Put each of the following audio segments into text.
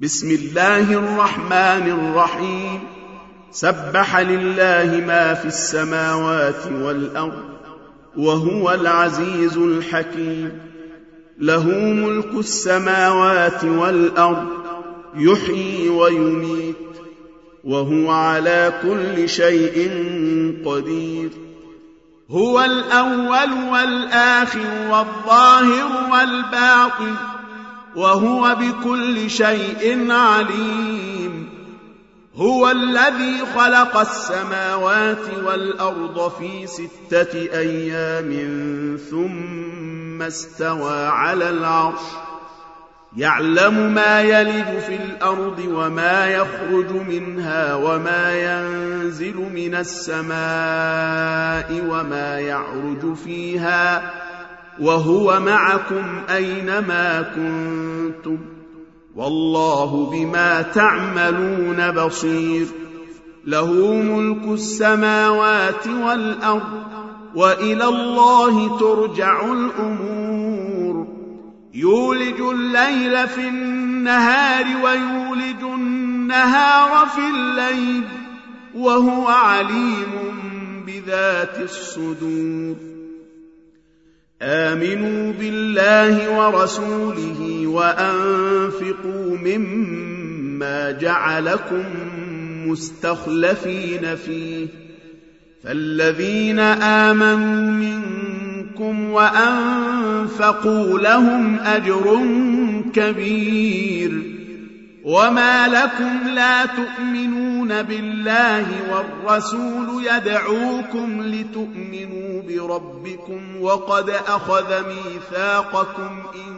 بسم الله الرحمن الرحيم. سبح لله ما في السماوات والأرض وهو العزيز الحكيم. له ملك السماوات والأرض يحيي ويميت وهو على كل شيء قدير. هو الأول والآخر والظاهر والباطن وهو بكل شيء عليم. هو الذي خلق السماوات والأرض في 6 أيام ثم استوى على العرش. يعلم ما يلج في الأرض وما يخرج منها وما ينزل من السماء وما يعرج فيها وهو معكم أينما كنتم والله بما تعملون بصير. له ملك السماوات والأرض وإلى الله ترجع الأمور. يولج الليل في النهار ويولج النهار في الليل وهو عليم بذات الصدور. آمنوا بالله ورسوله وأنفقوا مما جعلكم مستخلفين فيه. فالذين آمنوا منكم وأنفقوا لهم أجر كبير. وما لكم لا تؤمنون بالله والرسول يدعوكم لتؤمنوا بربكم وقد أخذ ميثاقكم إن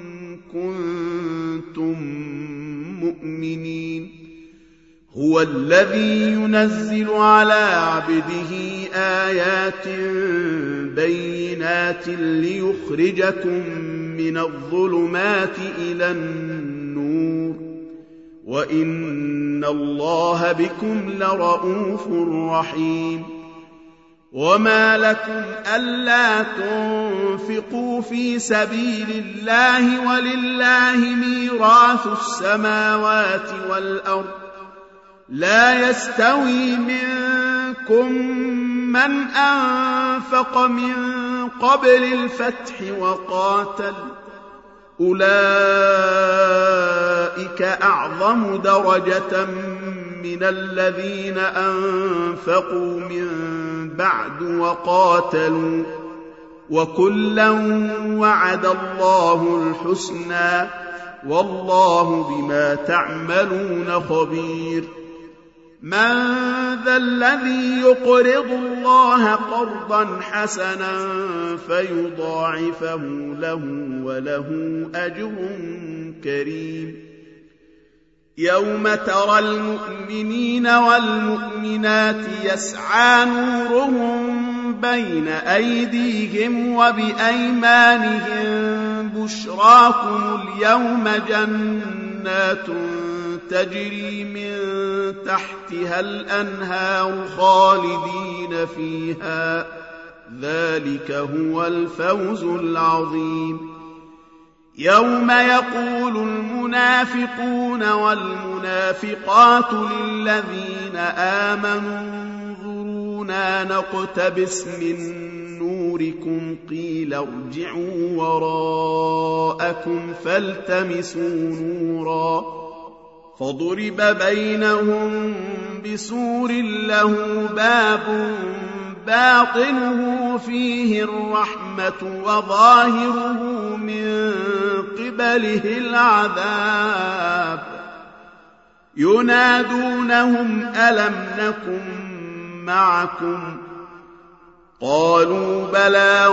كنتم مؤمنين. هو الذي ينزل على عبده آيات بينات ليخرجكم من الظلمات إلى النور وإن الله بكم لرءوف رحيم. وما لكم ألا تنفقوا في سبيل الله ولله ميراث السماوات والأرض. لا يستوي منكم من أنفق من قبل الفتح وقاتل أولئك أعظم درجة من الذين أنفقوا من بعد وقاتلوا وكلا وعد الله الحسنى والله بما تعملون خبير. من ذا الذي يقرض الله قرضا حسنا فيضاعفه له وله أجر كريم. يوم ترى المؤمنين والمؤمنات يسعى نورهم بين أيديهم وبأيمانهم بشراكم اليوم جنات تجري من تحتها الأنهار خالدين فيها ذلك هو الفوز العظيم. يوم يقول المنافقون والمنافقات للذين آمنوا انظرونا نقتبس من نوركم قيل ارجعوا وراءكم فالتمسوا نورا فضرب بينهم بسور له باب باطنه فيه الرحمة وظاهره من قبله العذاب. ينادونهم ألم نكن معكم قالوا بلى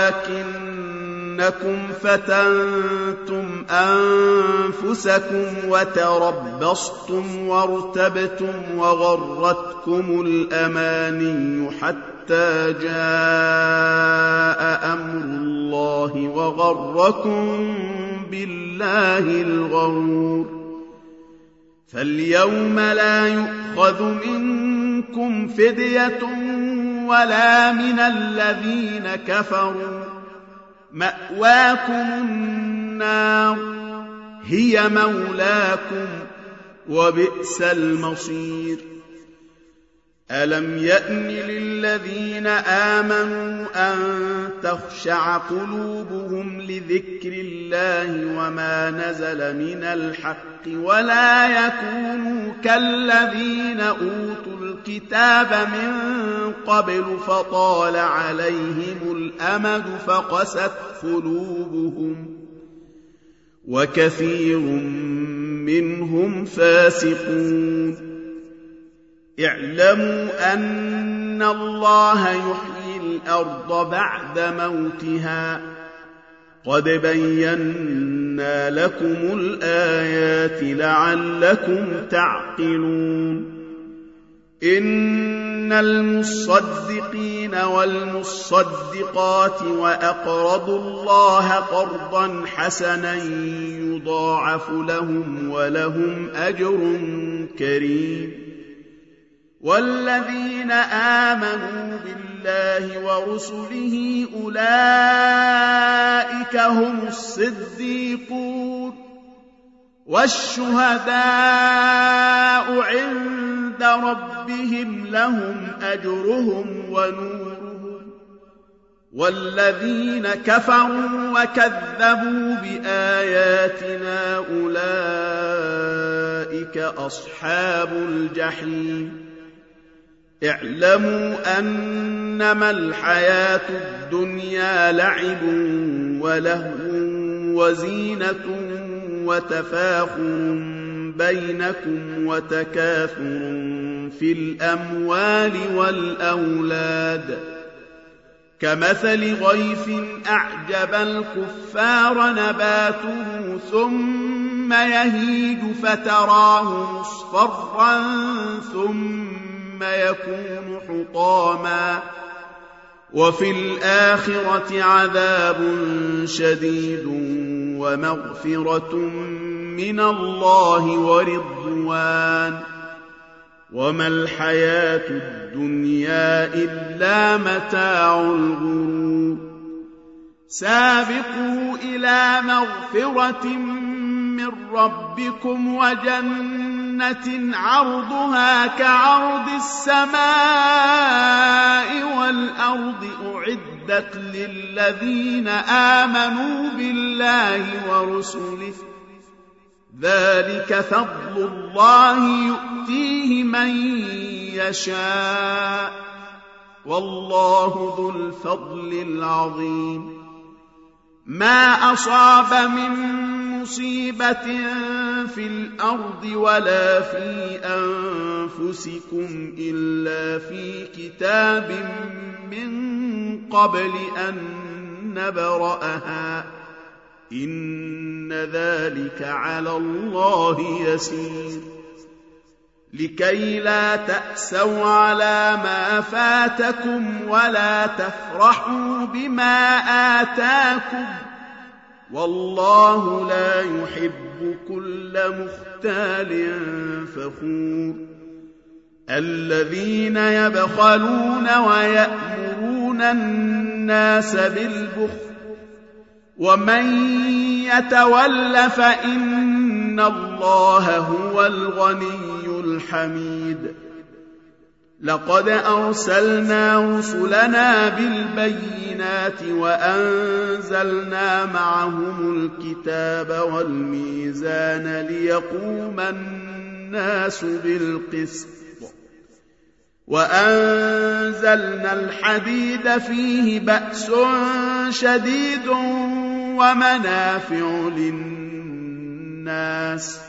ولكنكم فتنتم أنفسكم وتربصتم وارتبتم وغرتكم الأماني حتى جاء أمر الله وغركم بالله الغرور. فاليوم لا يؤخذ منكم فدية ولا من الذين كفروا. مأواكم النار هي مولاكم وبئس المصير. ألم يأن للذين آمنوا أن تخشع قلوبهم لذكر الله وما نزل من الحق ولا يكونوا كالذين أوتوا الكتاب من قبل فطال عليهم الأمد فقست قلوبهم وكثير منهم فاسقون. اعلموا أن الله يحيي الأرض بعد موتها قد بينا لكم الآيات لعلكم تعقلون. إن المصدقين والمصدقات وأقرضوا الله قرضا حسنا يضاعف لهم ولهم أجر كريم. والذين آمنوا بالله ورسله أولئك هم الصديقون والشهداء عند ربهم لهم أجرهم ونورهم. والذين كفروا وكذبوا بآياتنا أولئك أصحاب الجحيم. اعلموا أنما الحياة الدنيا لعب ولهو وزينة وتفاخر بينكم وتكاثر في الأموال والأولاد كمثل غيث أعجب الكفار نباته ثم يهيج فتراه مصفرا ثم يكون حطاما وفي الآخرة عذاب شديد ومغفرة من الله ورضوان وما الحياة الدنيا إلا متاع الغرور. سابقوا إلى مغفرة من ربكم وجنة عرضها كعرض السماء والأرض أعدت للذين آمنوا بالله ورسله ذلك فضل الله يؤتيه من يشاء والله ذو الفضل العظيم. ما أصاب من مصيبة في الأرض ولا في أنفسكم إلا في كتاب من قبل أن نبرأها إن ذلك على الله يسير. لكي لا تأسوا على ما فاتكم ولا تفرحوا بما آتاكم والله لا يحب كل مختال فخور. الذين يبخلون ويأمرون الناس بالبخل ومن يتول فإن الله هو الغني الحميد. لقد أرسلنا رسلنا بالبينات وأنزلنا معهم الكتاب والميزان ليقوم الناس بالقسط وأنزلنا الحديد فيه بأس شديد ومنافع للناس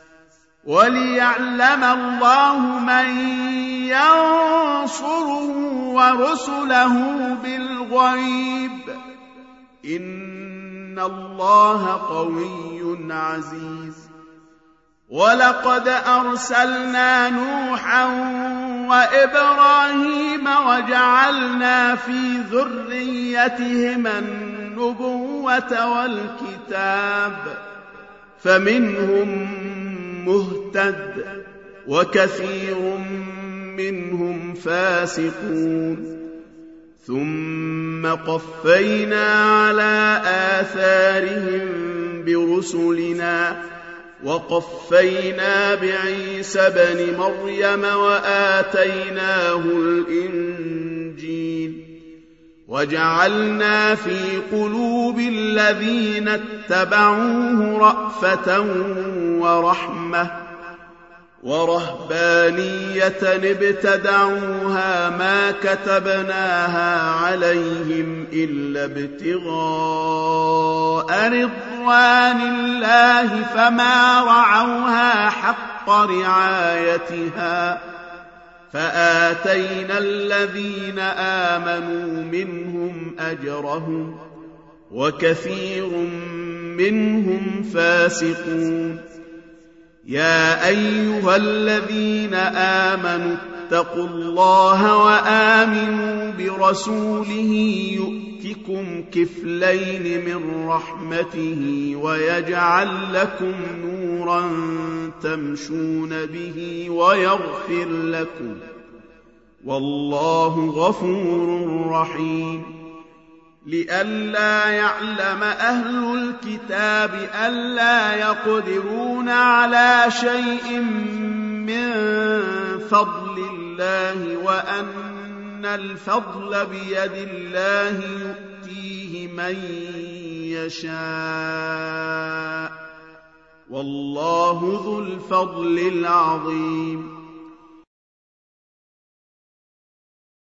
وليعلم الله من ينصره ورسله بالغيب إن الله قوي عزيز. ولقد أرسلنا نوحا وإبراهيم وجعلنا في ذريتهما النبوة والكتاب فمنهم مهتد وكثير منهم فاسقون. ثم قفينا على آثارهم برسلنا وقفينا بعيسى بن مريم وآتيناه الإنجيل وجعلنا في قلوب الذين اتبعوه رأفة ورحمة ورهبانية ابتدعوها ما كتبناها عليهم إلا ابتغاء رضوان الله فما رعوها حق رعايتها فآتينا الذين آمنوا منهم أجرهم وكثير منهم فاسقون يا أيها الذين آمنوا اتقوا الله وآمنوا برسوله يؤتكم كفلين من رحمته ويجعل لكم نورا تمشون به ويغفر لكم والله غفور رحيم لئلا يعلم أهل الكتاب ألا يقدرون على شيء من فضل الله وأن الفضل بيد الله يؤتيه من يشاء والله ذو الفضل العظيم